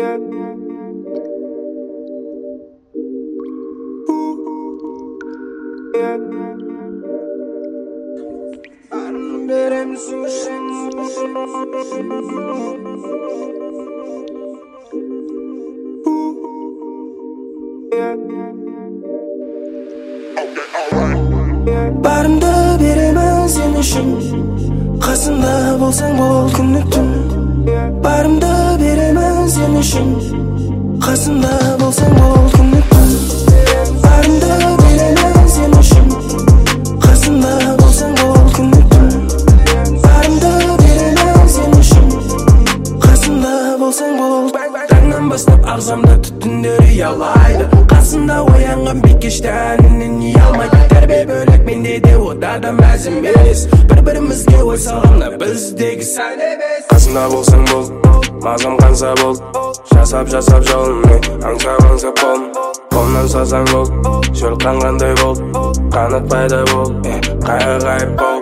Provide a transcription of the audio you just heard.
Barımda beremen sen үшін, қасымда болсаң бол күні түн. Барымда beremen sen үшін, қасымда болсаң бол күні түн. Барымда beremen sen үшін, қасымда болсаң бол күні түн. Барымда beremen sen үшін, қасымда болсаң бол. Таңнан бастап ағзамда түтіндер ұялайды, қасымда оянған бикешті әнінен ұялмайды. Тәрбие бөлек менде де ода да мәз емес, бір-бірімізге ой салғанда біздегі сән емес. Қасымда болсаң бол, мазам қанса бол, жасап жолын аңсап бол. Қолымнан салсаң бол, шөл қанғандай бол, қанат пайда бол, қайып бол.